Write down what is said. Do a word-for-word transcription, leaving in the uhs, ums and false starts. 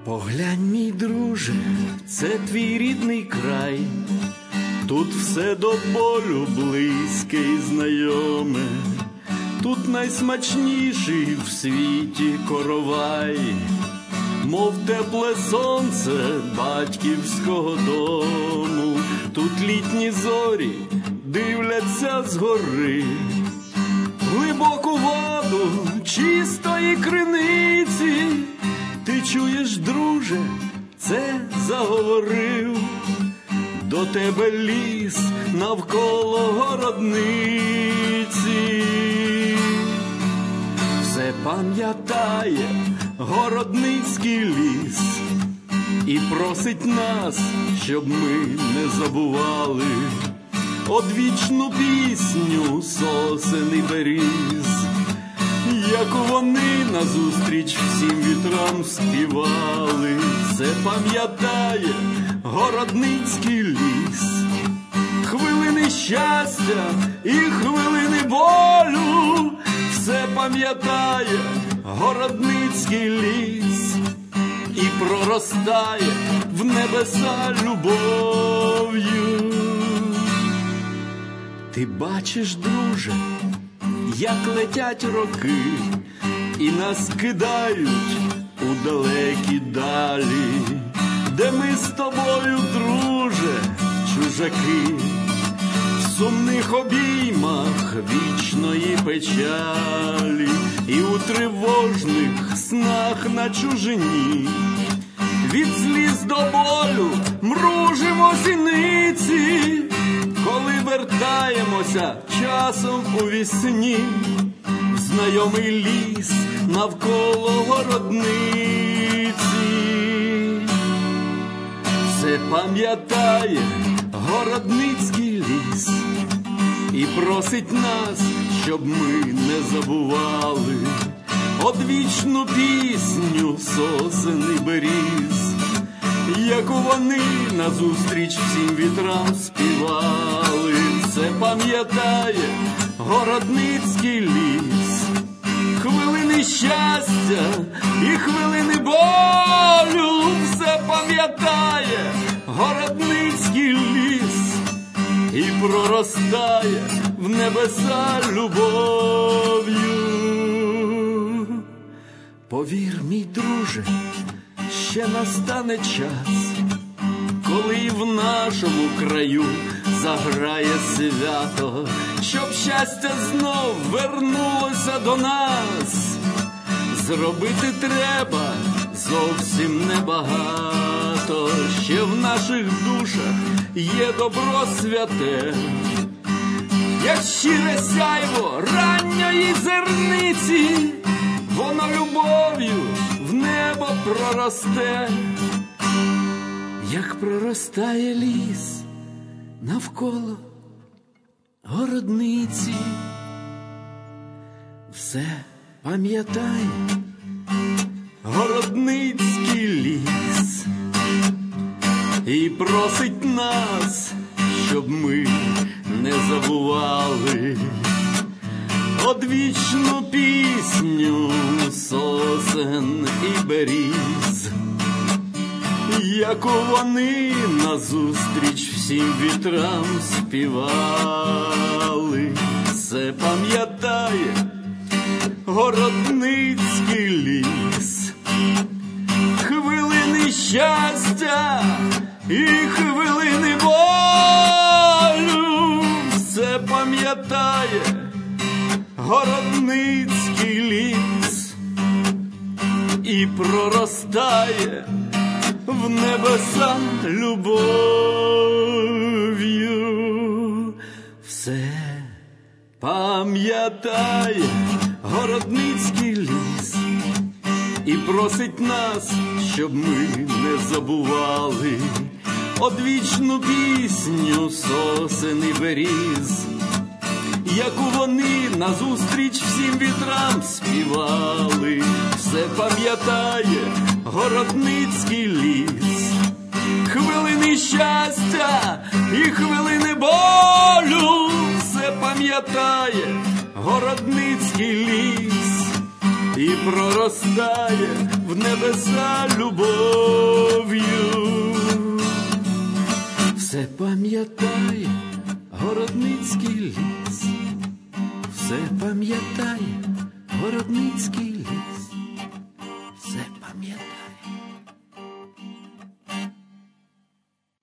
Поглянь, мій друже, це твій рідний край, тут все до болю близьке і знайоме, тут найсмачніший в світі коровай, мов тепле сонце батьківського дому, тут літні зорі дивляться згори, глибоку воду чистої криниці. Ти чуєш, друже, це заговорив, до тебе ліс навколо городниці. Все пам'ятає городницький ліс і просить нас, щоб ми не забували одвічну пісню сосен і беріз, як вони назустріч всім вітрам співали. Це пам'ятає городницький ліс, хвилини щастя і хвилини болю. Все пам'ятає городницький ліс і проростає в небеса любов'ю. Ти бачиш, друже, як летять роки і нас кидають у далекі далі, де ми з тобою, друже, чужаки, в сумних обіймах вічної печалі і у тривожних снах на чужині. Від сліз до болю мружимо зіниці, коли вертаємося часом у вісні, знайомий ліс навколо городниці. Все пам'ятає городницький ліс і просить нас, щоб ми не забували одвічну пісню сосен і беріз, яку вони назустріч всім вітрам співали. Це пам'ятає городницький ліс, хвилини щастя і хвилини болю. Все пам'ятає городницький ліс і проростає в небеса любов'ю. Повір, мій друже, ще настане час, коли і в нашому краю заграє свято, щоб щастя знов вернулося до нас. Зробити треба зовсім небагато, ще в наших душах є добро святе, як щире сяйво ранньої зерниці, воно любов'ю в небо проросте, як проростає ліс навколо городниці. Все пам'ятай городницький ліс і просить нас, щоб ми не забували одвічну пісню сосен і беріз, яку вони назустріч всім вітрам співали. Це пам'ятає городницький ліс, хвилини щастя і хвилини болю. Це пам'ятає городницький ліс і проростає в небеса любов'ю. Все пам'ятає городницький ліс і просить нас, щоб ми не забували одвічну пісню сосен і беріз, яку вони назустріч всім вітрам співали. Все пам'ятає городницький ліс, хвилини щастя і хвилини болю. Все пам'ятає городницький ліс і проростає в небеса любов'ю. Все пам'ятає Городницький ліс, все пам'ятає